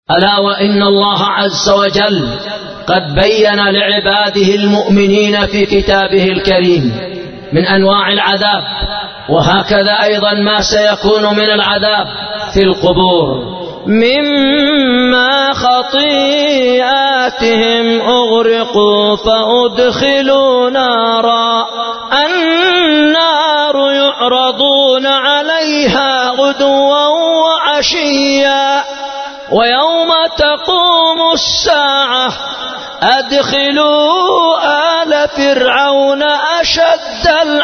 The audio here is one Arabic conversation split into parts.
ألا وإن الله عز وجل قد بين لعباده المؤمنين في كتابه الكريم من أنواع العذاب، وهكذا أيضا ما سيكون من العذاب في القبور. مما خطيئاتهم أغرقوا فأدخلوا نارا، النار يعرضون عليها غدوا وعشيا ويوم تقوم الساعة أدخلوا آل فرعون أشد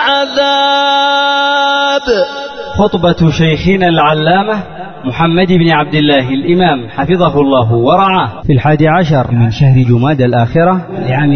العذاب. خطبة شيخنا العلامة محمد بن عبد الله الإمام حفظه الله ورعاه في 11 من شهر جمادى الآخرة لعام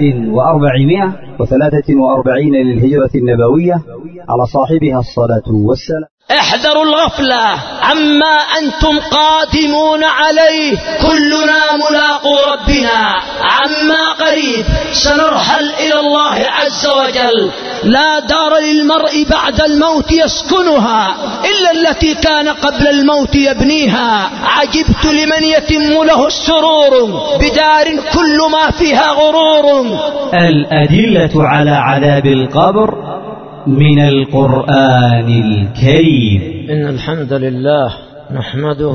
1443 للهجرة النبوية على صاحبها الصلاة والسلام. احذروا الغفلة عما أنتم قادمون عليه، كلنا ملاقو ربنا، عما قريب سنرحل إلى الله عز وجل. لا دار للمرء بعد الموت يسكنها إلا التي كان قبل الموت يبنيها. عجبت لمن يتم له السرور بدار كل ما فيها غرور. الأدلة على عذاب القبر من القرآن الكريم. إن الحمد لله نحمده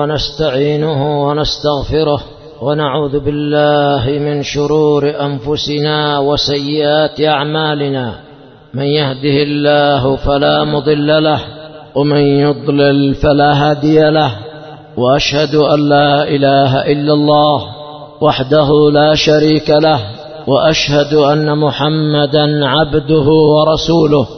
ونستعينه ونستغفره ونعوذ بالله من شرور أنفسنا وسيئات أعمالنا. من يهده الله فلا مضل له ومن يضلل فلا هادي له، وأشهد أن لا إله إلا الله وحده لا شريك له، وأشهد أن محمدا عبده ورسوله.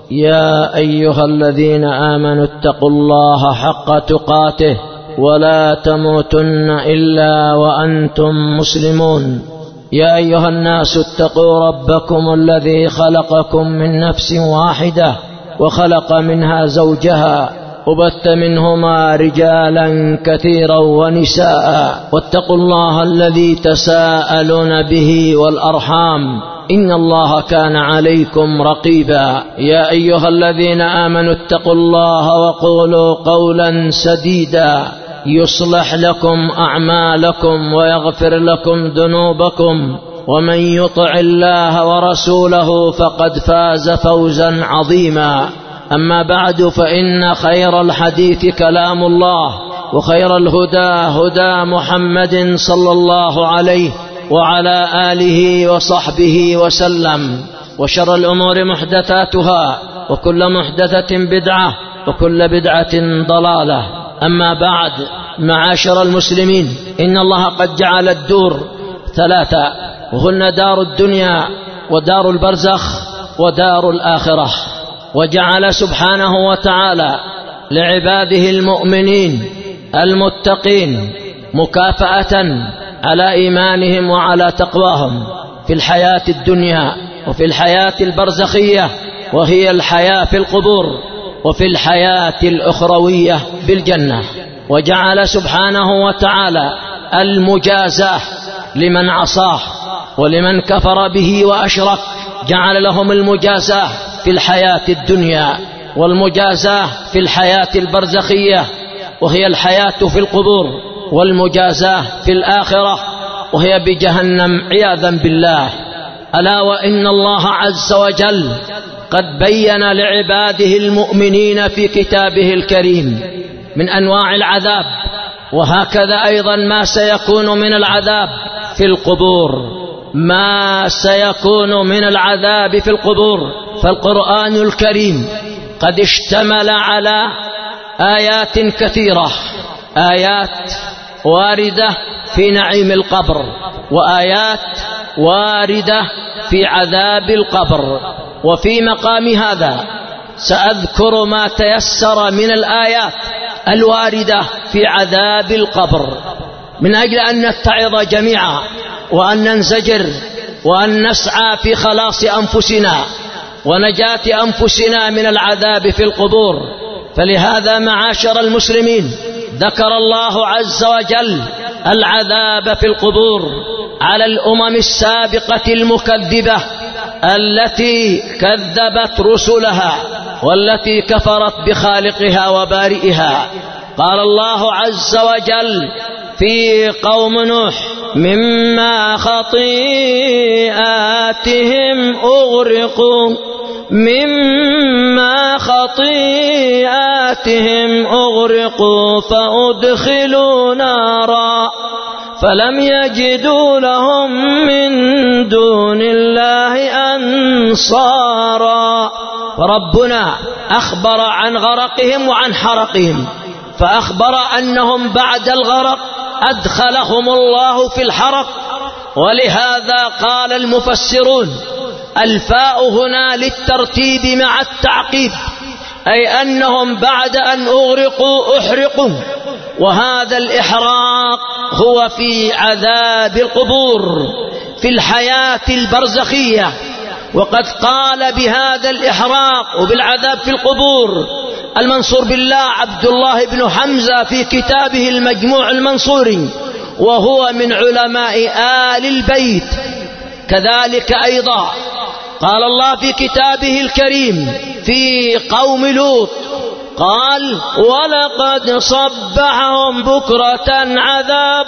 يا أيها الذين آمنوا اتقوا الله حق تقاته ولا تموتن إلا وأنتم مسلمون. يا أيها الناس اتقوا ربكم الذي خلقكم من نفس واحدة وخلق منها زوجها وبث منهما رجالا كثيرا ونساء، واتقوا الله الذي تساءلون به والأرحام إن الله كان عليكم رقيبا. يا أيها الذين آمنوا اتقوا الله وقولوا قولا سديدا يصلح لكم أعمالكم ويغفر لكم ذنوبكم، ومن يطع الله ورسوله فقد فاز فوزا عظيما. أما بعد، فإن خير الحديث كلام الله، وخير الهدى هدى محمد صلى الله عليه وعلى آله وصحبه وسلم، وشر الأمور محدثاتها، وكل محدثة بدعة، وكل بدعة ضلالة. أما بعد، معاشر المسلمين، إن الله قد جعل الدور ثلاثة، وهن دار الدنيا ودار البرزخ ودار الآخرة. وجعل سبحانه وتعالى لعباده المؤمنين المتقين مكافأة على إيمانهم وعلى تقواهم في الحياة الدنيا وفي الحياة البرزخية، وهي الحياة في القبور، وفي الحياة الأخروية بالجنة. وجعل سبحانه وتعالى المجازاة لمن عصاه ولمن كفر به وأشرك، جعل لهم المجازاة في الحياة الدنيا، والمجازاة في الحياة البرزخية وهي الحياة في القبور، والمجازاة في الآخرة وهي بجهنم عياذا بالله. ألا وإن الله عز وجل قد بين لعباده المؤمنين في كتابه الكريم من أنواع العذاب، وهكذا أيضا ما سيكون من العذاب في القبور. ما سيكون من العذاب في القبور، فالقرآن الكريم قد اشتمل على آيات كثيرة، آيات واردة في نعيم القبر، وآيات واردة في عذاب القبر. وفي مقام هذا سأذكر ما تيسر من الآيات الواردة في عذاب القبر، من أجل أن نتعظ جميعا، وأن ننزجر، وأن نسعى في خلاص أنفسنا ونجاة أنفسنا من العذاب في القبور. فلهذا معاشر المسلمين، ذكر الله عز وجل العذاب في القبور على الأمم السابقة المكذبة التي كذبت رسلها والتي كفرت بخالقها وبارئها. قال الله عز وجل: في قوم نوح مما خطيئاتهم أغرقوا فأدخلوا نارا فلم يجدوا لهم من دون الله أنصارا. فربنا أخبر عن غرقهم وعن حرقهم، فأخبر أنهم بعد الغرق أدخلهم الله في الحرق. ولهذا قال المفسرون الفاء هنا للترتيب مع التعقيب، أي أنهم بعد أن أغرقوا أحرقوا، وهذا الإحراق هو في عذاب القبور في الحياة البرزخية. وقد قال بهذا الإحراق وبالعذاب في القبور المنصور بالله عبد الله بن حمزة في كتابه المجموع المنصوري، وهو من علماء آل البيت. كذلك أيضا قال الله في كتابه الكريم في قوم لوط، قال ولقد صبحهم بكرة عذاب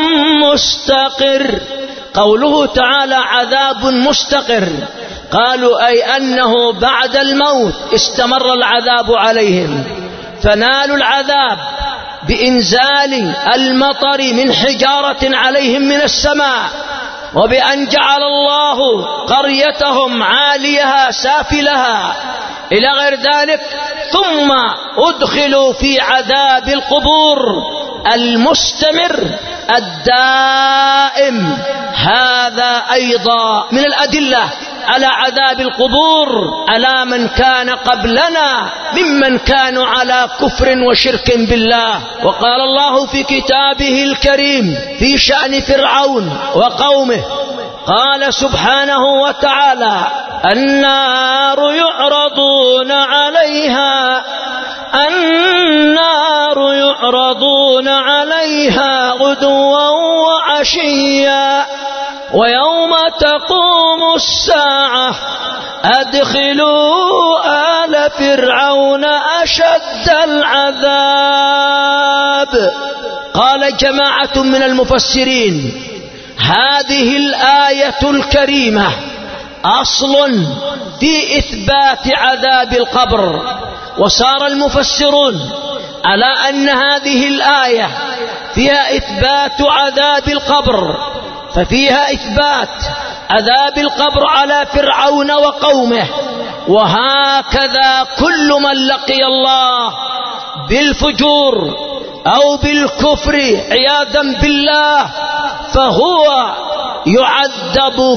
مستقر. قوله تعالى عذاب مستقر، قالوا أي أنه بعد الموت استمر العذاب عليهم، فنالوا العذاب بإنزال المطر من حجارة عليهم من السماء، وبأن جعل الله قريتهم عاليها سافلها إلى غير ذلك، ثم أدخلوا في عذاب القبور المستمر الدائم. هذا أيضا من الأدلة على عذاب القبور على من كان قبلنا ممن كانوا على كفر وشرك بالله. وقال الله في كتابه الكريم في شأن فرعون وقومه، قال سبحانه وتعالى النار يعرضون عليها غدوا وعشيا ويوم تقوم الساعة أدخلوا آل فرعون أشد العذاب. قال جماعة من المفسرين هذه الآية الكريمة أصل في إثبات عذاب القبر، وصار المفسرون على أن هذه الآية فيها إثبات عذاب القبر، ففيها إثبات عذاب القبر على فرعون وقومه. وهكذا كل من لقي الله بالفجور أو بالكفر عياذا بالله فهو يعذب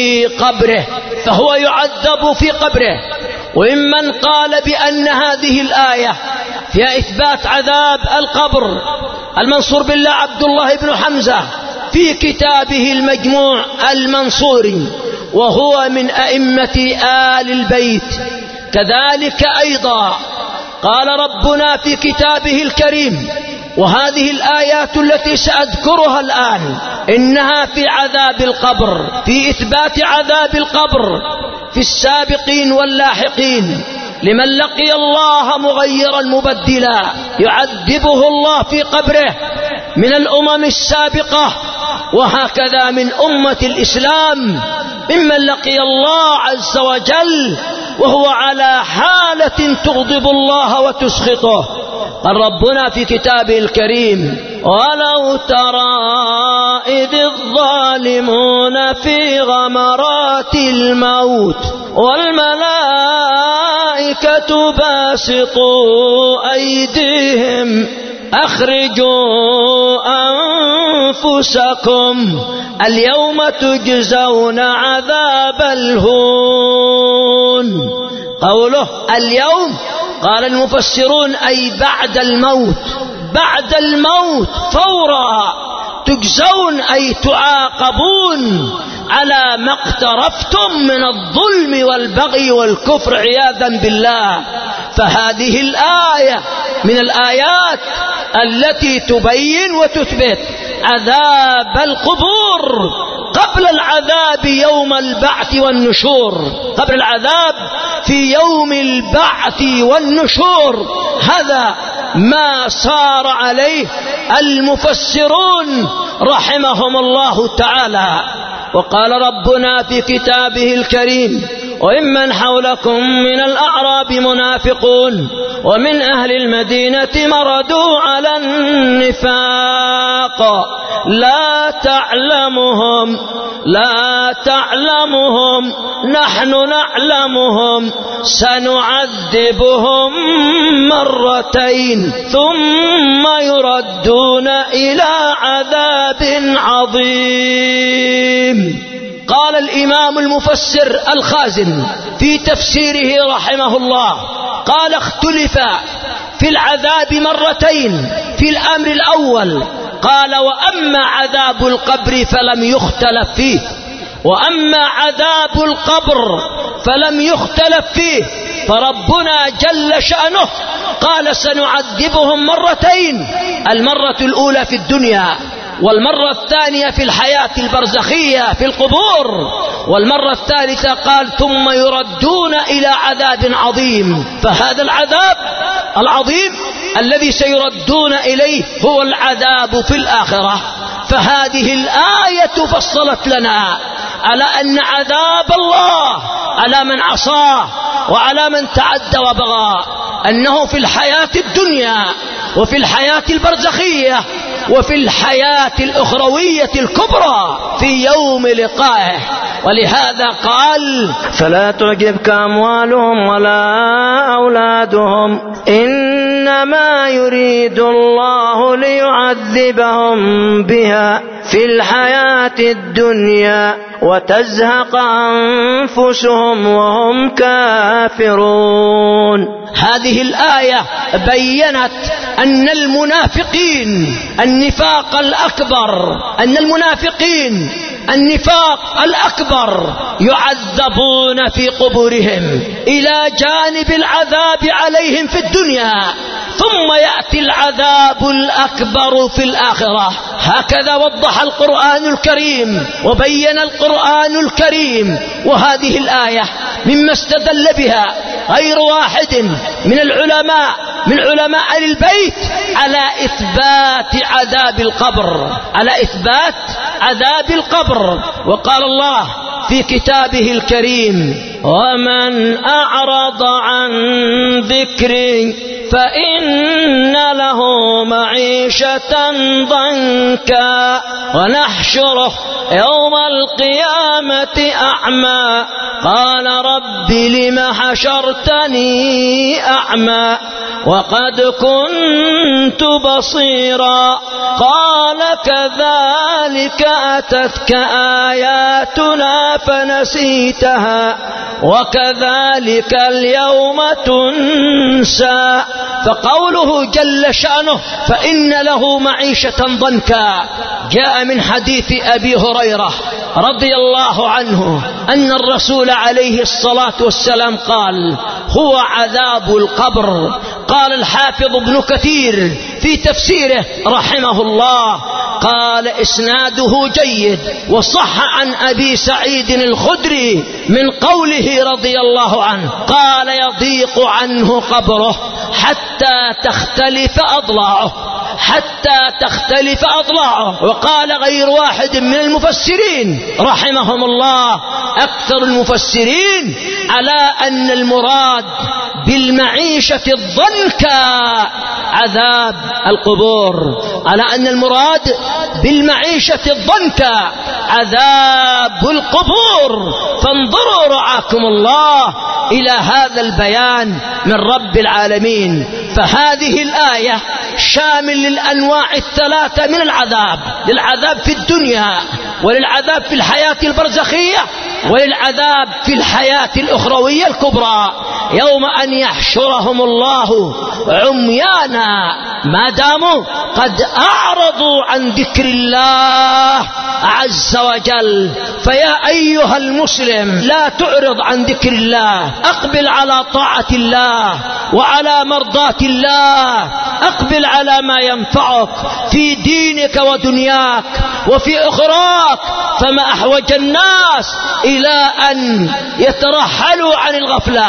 في قبره. وممن قال بأن هذه الآية فيها إثبات عذاب القبر المنصور بالله عبد الله بن حمزة في كتابه المجموع المنصوري، وهو من أئمة آل البيت. كذلك أيضا قال ربنا في كتابه الكريم، وهذه الآيات التي سأذكرها الآن إنها في عذاب القبر، في إثبات عذاب القبر في السابقين واللاحقين. لمن لقي الله مغيرا مبدلا يعذبه الله في قبره من الأمم السابقة، وهكذا من أمة الإسلام ممن لقي الله عز وجل وهو على حالة تغضب الله وتسخطه. قال ربنا في كتابه الكريم ولو ترى إذ الظالمون في غمرات الموت والملائكة باسطوا أيديهم أخرجوا أنفسكم اليوم تجزون عذاب الهون. قوله اليوم قال المفسرون أي بعد الموت فورا تجزون أي تعاقبون على ما اقترفتم من الظلم والبغي والكفر عياذا بالله. فهذه الآية من الآيات التي تبين وتثبت عذاب القبور قبل العذاب يوم البعث والنشور، قبل العذاب في يوم البعث والنشور. هذا ما صار عليه المفسرون رحمهم الله تعالى. وقال ربنا في كتابه الكريم: وممن حولكم من الأعراب منافقون ومن أهل المدينة مردوا على النفاق لا تعلمهم نحن نعلمهم سنعذبهم مرتين ثم يردون إلى عذاب عظيم. قال الإمام المفسر الخازن في تفسيره رحمه الله، قال: اختلف في العذاب مرتين. في الأمر الأول قال: وأما عذاب القبر فلم يختلف فيه، وأما عذاب القبر فلم يختلف فيه، فربنا جل شأنه قال: سنعذبهم مرتين، المرة الأولى في الدنيا، والمرة الثانية في الحياة البرزخية في القبور، والمرة الثالثة قال: ثم يردون إلى عذاب عظيم. فهذا العذاب العظيم الذي سيردون إليه هو العذاب في الآخرة. فهذه الآية فصلت لنا على أن عذاب الله على من عصاه وعلى من تعدى وبغى أنه في الحياة الدنيا وفي الحياة البرزخية وفي الحياة الأخروية الكبرى في يوم لقائه. ولهذا قال: فلا تعجبك أموالهم ولا أولادهم إنما يريد الله ليعذبهم بها في الحياة الدنيا وتزهق أنفسهم وهم كافرون. هذه الآية بيّنت أن المنافقين النفاق الأكبر يعذبون في قبورهم إلى جانب العذاب عليهم في الدنيا، ثم يأتي العذاب الأكبر في الآخرة. هكذا وضح القرآن الكريم وبين القرآن الكريم. وهذه الآية مما استدل بها غير واحد من العلماء من علماء أهل البيت على إثبات عذاب القبر. وقال الله في كتابه الكريم: ومن أعرض عن ذكري فإن له معيشة ضنكا ونحشره يوم القيامة أعمى قال رب لم حشرتني أعمى وقد كنت بصيرا قال كذلك أتتك آياتنا فنسيتها وكذلك اليوم تنسى. فقوله جل شأنه فإن له معيشة ضنكا جاء من حديث أبي هريرة رضي الله عنه أن الرسول عليه الصلاة والسلام قال: هو عذاب القبر. قال الحافظ ابن كثير في تفسيره رحمه الله قال: إسناده جيد وصح عن أبي سعيد الخدري من قوله رضي الله عنه قال: يضيق عنه قبره حتى تختلف أضلاعه. وقال غير واحد من المفسرين رحمهم الله أكثر المفسرين على أن المراد بالمعيشة الضنكا عذاب القبور، على أن المراد بالمعيشة الضنكا عذاب القبور. فانظروا رعاكم الله إلى هذا البيان من رب العالمين. فهذه الآية شامل للأنواع الثلاثة من العذاب: للعذاب في الدنيا وللعذاب في الحياة البرزخية وللعذاب في الحياة الأخروية الكبرى يوم أن يحشرهم الله عميانا ما داموا قد أعرضوا عن ذكر الله عز وجل. فيا أيها المسلم لا تعرض عن ذكر الله، أقبل على طاعة الله وعلى مرضاة الله، أقبل على ما ينفعك في دينك ودنياك وفي أخراك. فما أحوج الناس إلى أن يترحلوا عن الغفلة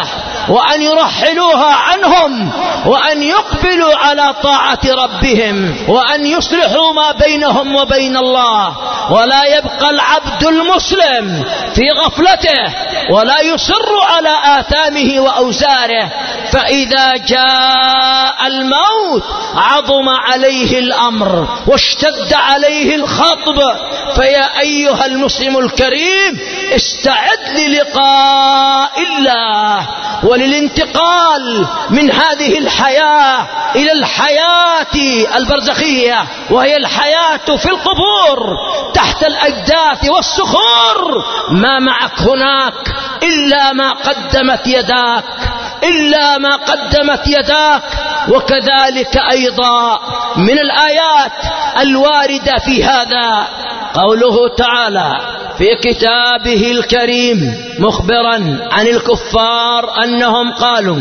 وأن يرحلوها عنهم وأن يقبلوا على طاعة ربهم وأن يصلحوا ما بينهم وبين الله. ولا يبقى العبد المسلم في غفلته ولا يصر على آثامه وأوزاره، فإذا جاء الموت عظم عليه الأمر واشتد عليه الخطب. فيا أيها المسلم الكريم استعد للقاء الله وللانتقال من هذه الحياة إلى الحياة البرزخية، وهي الحياة في القبور تحت الأجداث والصخور. ما معك هناك إلا ما قدمت يداك، إلا ما قدمت يداك. وكذلك أيضا من الآيات الواردة في هذا قوله تعالى في كتابه الكريم مخبرا عن الكفار أنهم قالوا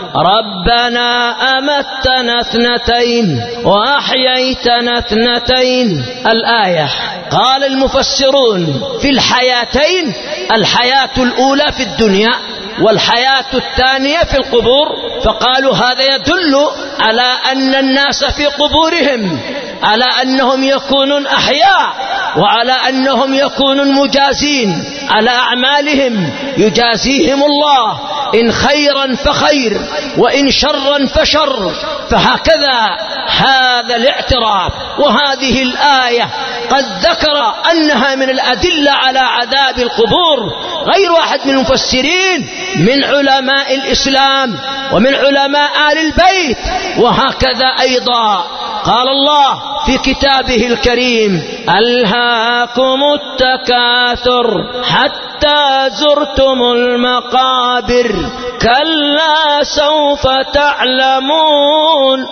ربنا أمتنا اثنتين وأحييتنا اثنتين. الآية قال المفسرون في الحياتين، الحياة الأولى في الدنيا والحياة الثانية في القبور، فقالوا هذا يدل على أن الناس في قبورهم على أنهم يكونون أحياء وعلى أنهم يكونون مجازين على أعمالهم، يجازيهم الله إن خيرا فخير وإن شرا فشر. فهكذا هذا الاعتراف وهذه الآية قد ذكر أنها من الأدلة على عذاب القبور. غير واحد من المفسرين من علماء الإسلام ومن علماء آل البيت. وهكذا أيضا قال الله في كتابه الكريم ألهاكم التكاثر حتى زرتم المقابر كلا سوف تعلمون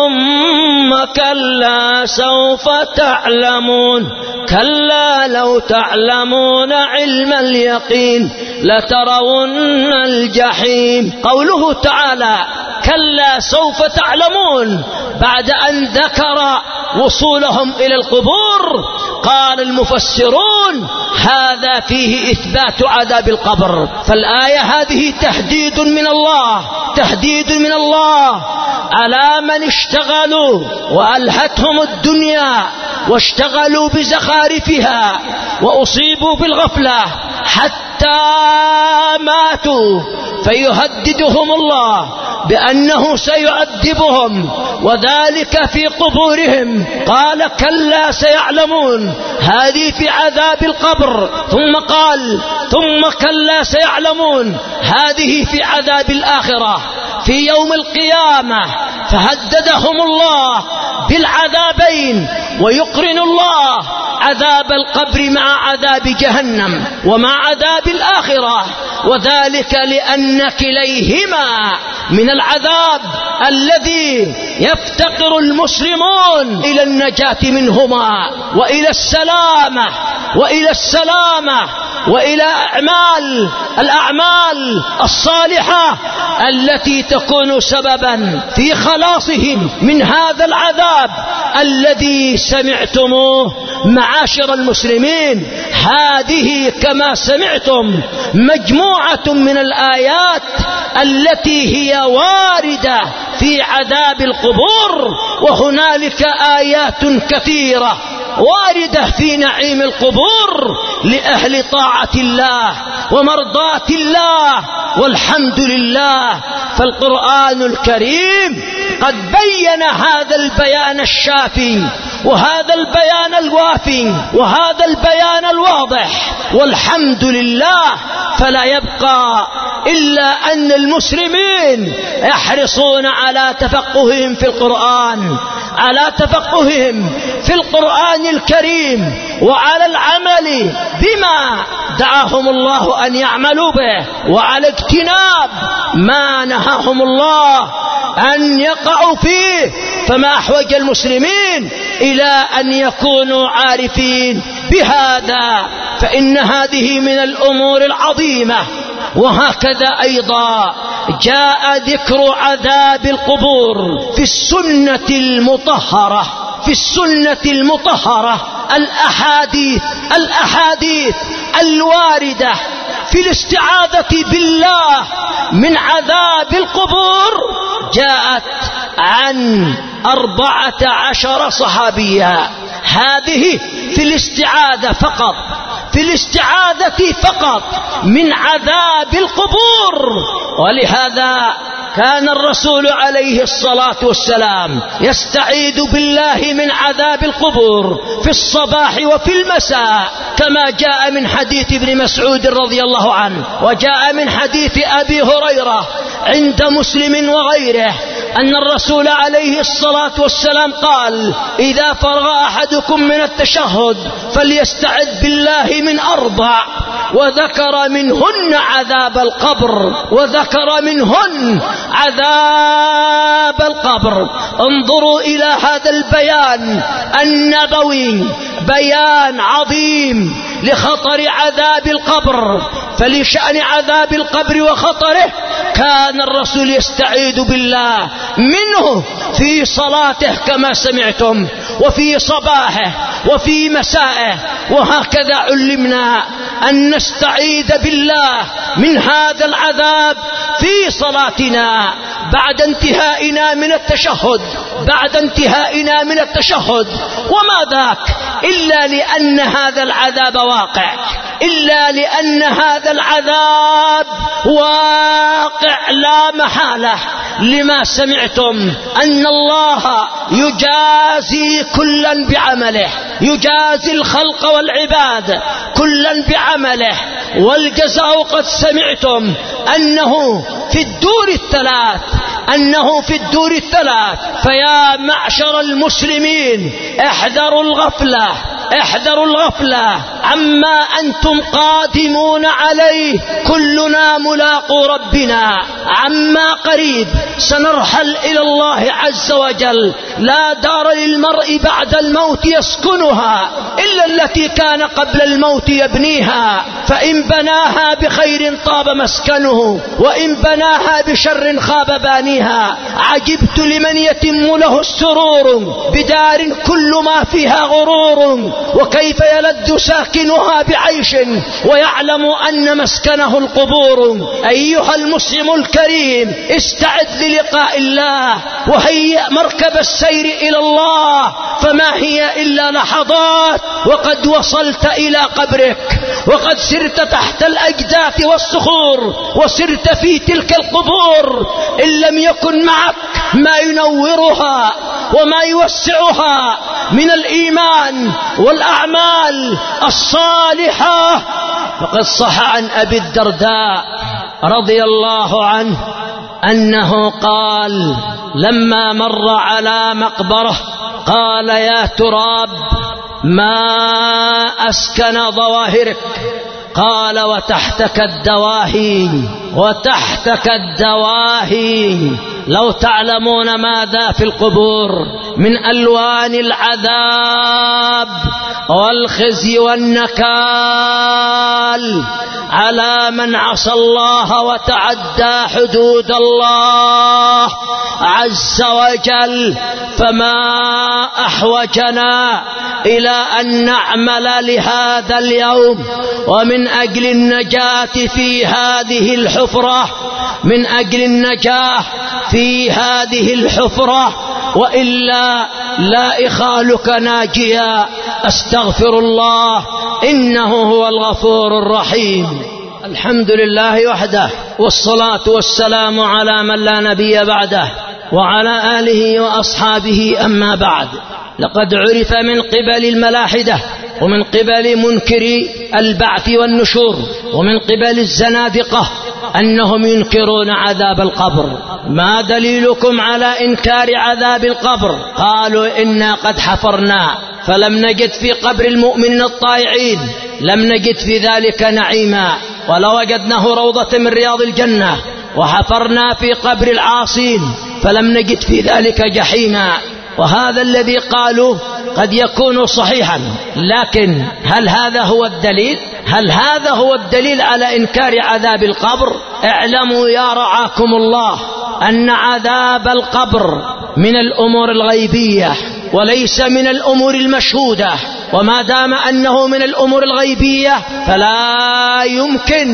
ثم كلا سوف تعلمون كلا لو تعلمون علم اليقين لترون الجحيم. قوله تعالى كلا سوف تعلمون بعد أن ذكر وصولهم إلى القبور، قال المفسرون هذا فيه إثبات عذاب القبر. فالآية هذه تهديد من الله، تهديد من الله على من اشتغلوا وألهتهم الدنيا واشتغلوا بزخارفها وأصيبوا بالغفلة حتى ماتوا، فيهددهم الله بأنه سيعذبهم وذلك في قبورهم. قال كلا سيعلمون، هذه في عذاب القبر. ثم قال ثم كلا سيعلمون، هذه في عذاب الآخرة في يوم القيامة. فهددهم الله بالعذابين، ويقرن الله عذاب القبر مع عذاب جهنم ومع عذاب الآخرة، وذلك لأن كليهما من العذاب الذي يفتقر المسلمون إلى النجاة منهما وإلى السلامة وإلى الأعمال الصالحة التي تكون سببا في خلاصهم من هذا العذاب الذي سمعتموه. معاشر المسلمين، هذه كما سمعتم مجموعة من الآيات التي هي واردة في عذاب القبور، وهنالك آيات كثيرة واردة في نعيم القبور لأهل طاعة الله ومرضاة الله، والحمد لله. فالقرآن الكريم قد بين هذا البيان الشافي وهذا البيان الوافي وهذا البيان الواضح، والحمد لله. فلا يبقى إلا أن المسلمين يحرصون على تفقههم في القرآن، على تفقههم في القرآن الكريم، وعلى العمل بما دعاهم الله أن يعملوا به، وعلى اجتناب ما نهاهم الله أن يقعوا فيه. فما أحوج المسلمين إلى أن يكونوا عارفين بهذا، فإن هذه من الأمور العظيمة. وهكذا أيضا جاء ذكر عذاب القبور في السنة المطهرة، الأحاديث الواردة في الاستعاذة بالله من عذاب القبور جاءت عن 14 صحابيا. هذه في الاستعاذة فقط، في الاستعاذة فقط من عذاب القبور. ولهذا كان الرسول عليه الصلاة والسلام يستعيذ بالله من عذاب القبور في الصباح وفي المساء، كما جاء من حديث ابن مسعود رضي الله عنه، وجاء من حديث أبي هريرة عند مسلم وغيره أن الرسول عليه الصلاة والسلام قال: إذا فرغ أحدكم من التشهد فليستعذ بالله من 4، وذكر منهن عذاب القبر، وذكر منهن عذاب القبر. انظروا إلى هذا البيان النبوي، بيان عظيم لخطر عذاب القبر. فلشأن عذاب القبر وخطره كان الرسول يستعيذ بالله منه في صلاته كما سمعتم، وفي صباحه وفي مسائه. وهكذا علمنا أن نستعيذ بالله من هذا العذاب في صلاتنا بعد انتهائنا من التشهد، بعد انتهائنا من التشهد. وما ذاك إلا لأن هذا العذاب واقع، إلا لأن هذا العذاب واقع لا محالة، لما سمعتم أن الله يجازي كلا بعمله، يجازي الخلق والعباد كلا بعمله. والجزاء قد سمعتم أنه في الدور الثلاث، أنه في الدور الثلاث. فيا معشر المسلمين احذروا الغفلة، احذروا الغفلة عما أنتم قادمون عليه. كلنا ملاقو ربنا، عما قريب سنرحل إلى الله عز وجل. لا دار للمرء بعد الموت يسكنها إلا التي كان قبل الموت يبنيها، فإن بناها بخير طاب مسكنه، وإن بناها بشر خاب بانيها. عجبت لمن يتم له السرور بدار كل ما فيها غرور، وكيف يلد ساكنها بعيش ويعلم أن مسكنه القبور. أيها المسلم الكريم استعد للقاء الله، وهيئ مركب السير إلى الله، فما هي إلا لحظات وقد وصلت إلى قبرك، وقد سرت تحت الأجداث والصخور، وسرت في تلك القبور. إن لم يكن معك ما ينورها وما يوسعها من الإيمان والأعمال الصالحة. فقد صح عن أبي الدرداء رضي الله عنه أنه قال لما مر على مقبرة قال: يا تراب ما أسكن ظواهرك؟ قال: وتحتك الدواهي، وتحتك الدواهي. لو تعلمون ماذا في القبور من ألوان العذاب والخزي والنكال على من عصى الله وتعدى حدود الله عز وجل، فما أحوجنا إلى أن نعمل لهذا اليوم ومن أجل النجاة في هذه الحفرة، من أجل النجاة في هذه الحفرة، وإلا لا إخالك ناجيا. أستغفر الله إنه هو الغفور الرحيم. الحمد لله وحده، والصلاة والسلام على من لا نبي بعده، وعلى آله وأصحابه. أما بعد، لقد عرف من قبل الملاحدة ومن قبل منكري البعث والنشور ومن قبل الزنادقة أنهم ينكرون عذاب القبر. ما دليلكم على إنكار عذاب القبر؟ قالوا: إنا قد حفرنا فلم نجد في قبر المؤمنين الطائعين، لم نجد في ذلك نعيما، ولوجدناه روضة من رياض الجنة. وحفرنا في قبر العاصين فلم نجد في ذلك جحيما. وهذا الذي قالوا قد يكون صحيحا، لكن هل هذا هو الدليل؟ هل هذا هو الدليل على إنكار عذاب القبر؟ اعلموا يا رعاكم الله أن عذاب القبر من الأمور الغيبية وليس من الأمور المشهودة، وما دام أنه من الأمور الغيبية فلا يمكن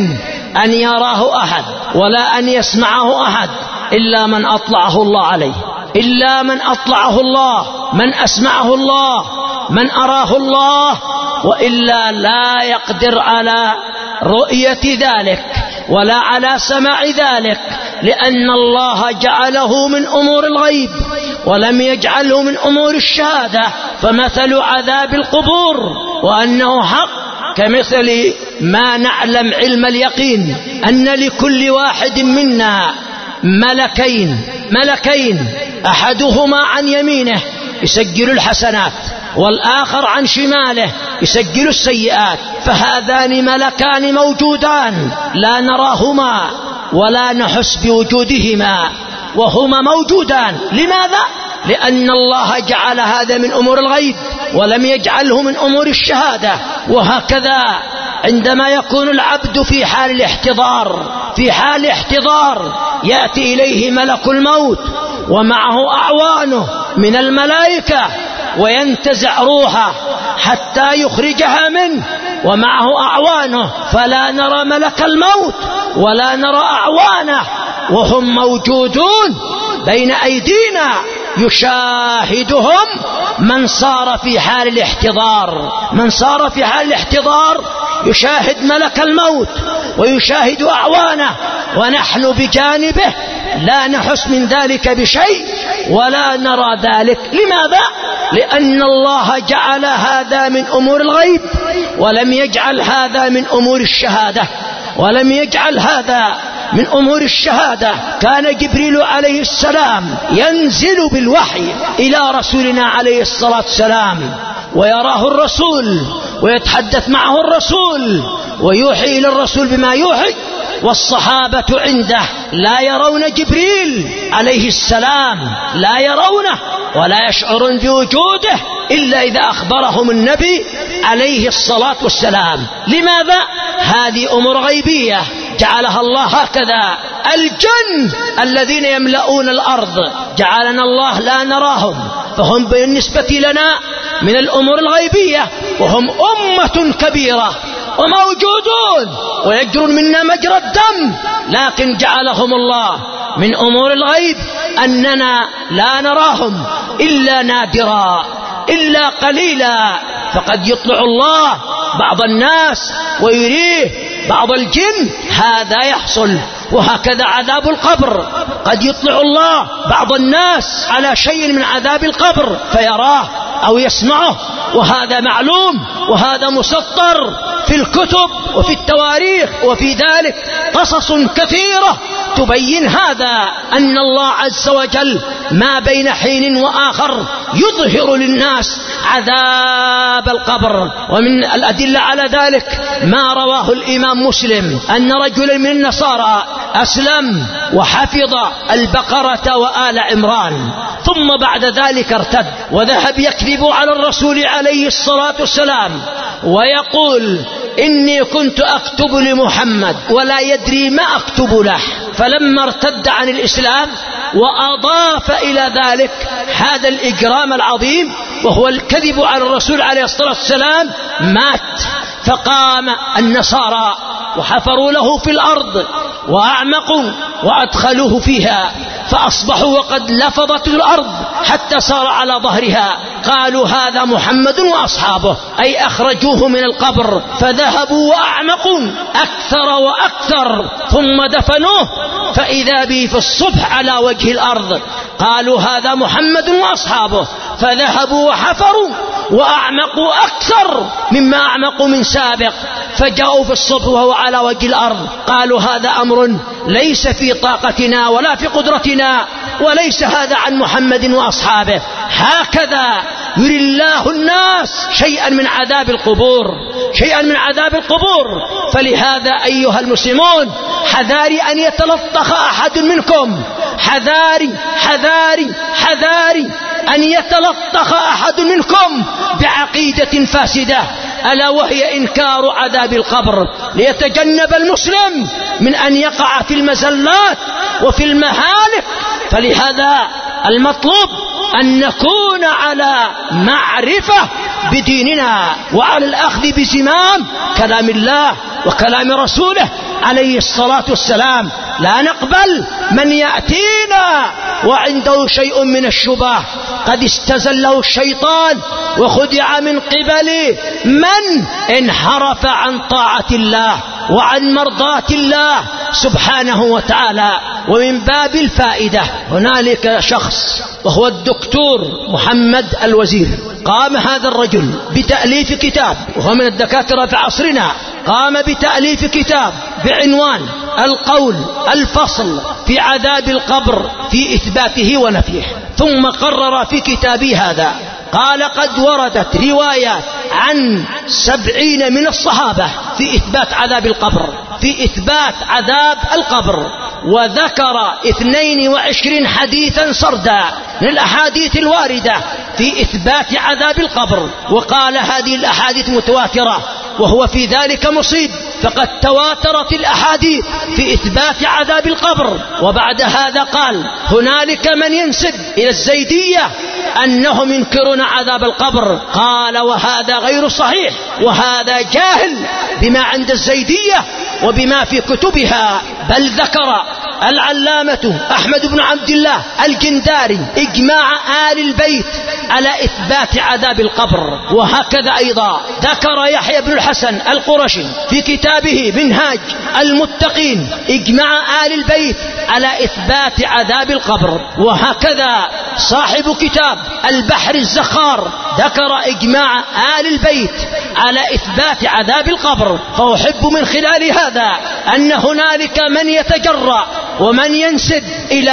أن يراه أحد ولا أن يسمعه أحد إلا من أطلعه الله عليه، إلا من أطلعه الله، من أسمعه الله، من أراه الله، وإلا لا يقدر على رؤية ذلك ولا على سماع ذلك، لأن الله جعله من أمور الغيب ولم يجعله من أمور الشهادة. فمثل عذاب القبور وأنه حق كمثل ما نعلم علم اليقين أن لكل واحد منا ملكين أحدهما عن يمينه يسجل الحسنات والآخر عن شماله يسجل السيئات، فهذان ملكان موجودان لا نراهما ولا نحس بوجودهما وهما موجودان. لماذا؟ لأن الله جعل هذا من أمور الغيب ولم يجعله من أمور الشهادة. وهكذا عندما يكون العبد في حال احتضار يأتي إليه ملك الموت ومعه أعوانه من الملائكة وينتزع روحه حتى يخرجها منه ومعه أعوانه، فلا نرى ملك الموت ولا نرى أعوانه وهم موجودون بين أيدينا يشاهدهم من صار في حال الاحتضار. من صار في حال الاحتضار يشاهد ملك الموت ويشاهد أعوانه، ونحن بجانبه لا نحس من ذلك بشيء ولا نرى ذلك. لماذا؟ لأن الله جعل هذا من أمور الغيب ولم يجعل هذا من أمور الشهادة، ولم يجعل هذا من أمور الشهادة. كان جبريل عليه السلام ينزل بالوحي إلى رسولنا عليه الصلاة والسلام ويراه الرسول ويتحدث معه الرسول ويوحي إلى الرسول بما يوحي، والصحابة عنده لا يرون جبريل عليه السلام، لا يرونه ولا يشعرون بوجوده إلا إذا أخبرهم النبي عليه الصلاة والسلام. لماذا؟ هذه أمور غيبية جعلها الله هكذا. الجن الذين يملؤون الأرض جعلنا الله لا نراهم، فهم بالنسبة لنا من الأمور الغيبية، وهم أمة كبيرة وموجودون ويجرون منا مجرى الدم، لكن جعلهم الله من أمور الغيب أننا لا نراهم إلا نادرا إلا قليلا. فقد يطلع الله بعض الناس ويريه بعض الجن، هذا يحصل. وهكذا عذاب القبر قد يطلع الله بعض الناس على شيء من عذاب القبر فيراه أو يسمعه، وهذا معلوم وهذا مسطر في الكتب وفي التواريخ، وفي ذلك قصص كثيرة تبين هذا، أن الله عز وجل ما بين حين وآخر يظهر للناس عذاب القبر. ومن الأدلة على ذلك ما رواه الإمام مسلم أن رجلا من النصارى أسلم وحفظ البقرة وآل عمران، ثم بعد ذلك ارتد وذهب يكذب على الرسول عليه الصلاة والسلام ويقول إني كنت أكتب لمحمد ولا يدري ما أكتب له. فلما ارتد عن الإسلام وأضاف إلى ذلك هذا الإجرام العظيم وهو الكذب على الرسول عليه الصلاة والسلام مات. فقام النصارى وحفروا له في الأرض وأعمقوا وأدخلوه فيها، فأصبحوا وقد لفظت الأرض حتى صار على ظهرها. قالوا هذا محمد وأصحابه، أي أخرجوه من القبر، فذهبوا وأعمقوا أكثر وأكثر ثم دفنوه، فإذا به في الصبح على وجه الأرض. قالوا هذا محمد وأصحابه، فذهبوا وحفروا وأعمقوا أكثر مما أعمقوا من سابق، فجاءوا في الصبح وهو على وجه الأرض. قالوا هذا أمر ليس في طاقتنا ولا في قدرتنا، وليس هذا عن محمد وأصحابه. هكذا يري الله الناس شيئا من عذاب القبور، شيئا من عذاب القبور. فلهذا أيها المسلمون حذاري أن يتلطخ أحد منكم، حذاري حذاري حذاري أن يتلطخ أحد منكم بعقيدة فاسدة، ألا وهي إنكار عذاب القبر، ليتجنب المسلم من أن يقع في المزلات وفي المهالك. فلهذا المطلوب أن نكون على معرفة بديننا وعلى الأخذ بزمام كلام الله وكلام رسوله عليه الصلاة والسلام. لا نقبل من يأتينا وعنده شيء من الشبه قد استزله الشيطان وخدع من قبل من انحرف عن طاعة الله وعن مرضاة الله سبحانه وتعالى. ومن باب الفائدة هنالك شخص وهو الدكتور محمد الوزير. قام هذا الرجل بتأليف كتاب، وهو من الدكاترة في عصرنا، قام بتأليف كتاب بعنوان القول الفصل في عذاب القبر في إثباته ونفيه. ثم قرر في كتابه هذا قال قد وردت روايات عن 70 من الصحابة في إثبات عذاب القبر، في إثبات عذاب القبر، وذكر 22 حديثا سردا من الأحاديث الواردة في إثبات عذاب القبر، وقال هذه الأحاديث متواترة، وهو في ذلك مصيب، فقد تواترت الأحاديث في إثبات عذاب القبر. وبعد هذا قال هنالك من ينسب إلى الزيدية أنهم ينكرون عذاب القبر، قال وهذا غير صحيح، وهذا جاهل بما عند الزيدية وبما في كتبها. بل ذكر العلامة أحمد بن عبد الله الجنداري إجماع آل البيت على إثبات عذاب القبر. وهكذا أيضا ذكر يحيى بن الحسن القرشي في كتابه منهاج المتقين إجماع آل البيت على إثبات عذاب القبر. وهكذا صاحب كتاب البحر الزخار ذكر إجماع آل البيت على إثبات عذاب القبر. فأحب من خلال هذا أن هنالك من يتجرأ ومن ينسب إلى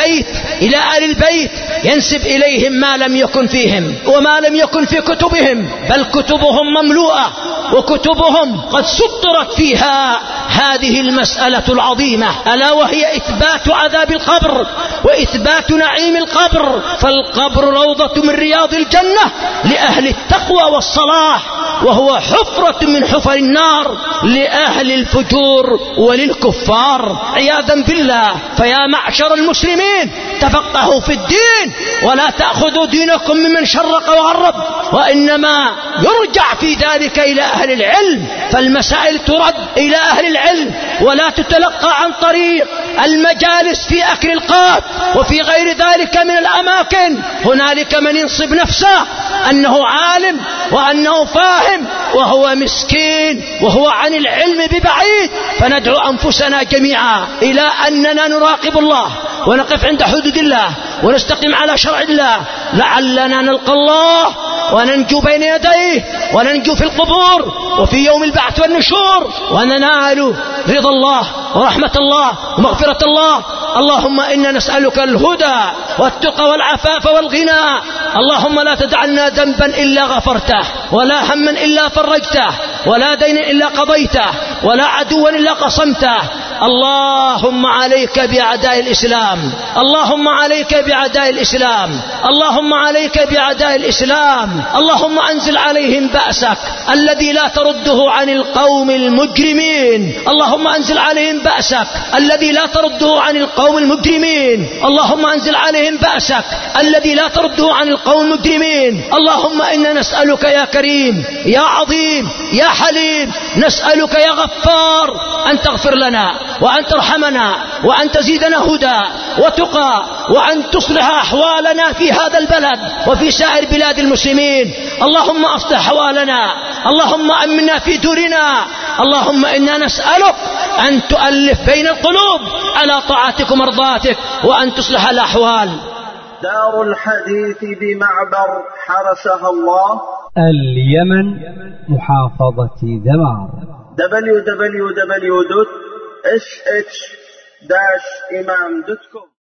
آل البيت ينسب إليهم ما لم يكن فيهم وما لم يكن في كتبهم، بل كتبهم مملوءة وكتبهم قد سطرت فيها هذه المسألة العظيمة، ألا وهي إثبات عذاب القبر وإثبات نعيم القبر. فالقبر روضة من رياض الجنة لأهل التقوى والصلاح، وهو حفرة من حفر النار لأهل الفجور وللكفار عياذا بالله. فيا معشر المسلمين تفقهوا في الدين ولا تأخذوا دينكم ممن شرق وغرب، وإنما يرجع في ذلك إلى أهل العلم، فالمسائل ترد إلى أهل العلم ولا تتلقى عن طريق المجالس في أكل القات وفي غير ذلك من الأماكن. هنالك من ينصب نفسه أنه عالم وأنه فاهم وهو مسكين وهو عن العلم ببعيد. فندعو أنفسنا جميعا إلى أننا نراقب الله ونقف عند حدود الله ونستقيم على شرع الله، لعلنا نلقى الله وننجو بين يديه وننجو في القبور وفي يوم البعث والنشور، وننال رضا الله ورحمة الله ومغفرة الله. اللهم إنا نسألك الهدى والتقى والعفاف والغنى. اللهم لا تدع لنا ذنبا إلا غفرته، ولا هما إلا فرجته، ولا دينا إلا قضيته، ولا عدوا إلا قصمته. اللهم عليك بأعداء الإسلام، اللهم عليك بأعداء الإسلام، اللهم عليك بأعداء الإسلام. اللهم أنزل عليهم بأسك الذي لا ترده عن القوم المجرمين، اللهم أنزل عليهم بأسك الذي لا ترده عن القوم المجرمين، اللهم أنزل عليهم بأسك الذي لا ترده عن القوم المجرمين. اللهم إنا نسألك يا كريم يا عظيم يا حليم، نسألك يا غفار أن تغفر لنا وأن ترحمنا وأن تزيدنا هدى وتقى، وأن تصلح أحوالنا في هذا البلد وفي سائر بلاد المسلمين. اللهم أصلح أحوالنا، اللهم أمنا في دورنا. اللهم إنا نسألك أن تؤلف بين القلوب على طاعتك ومرضاتك، وأن تصلح الأحوال. دار الحديث بمعبر حرسها الله، اليمن، محافظة ذمار. www.sh-imam.com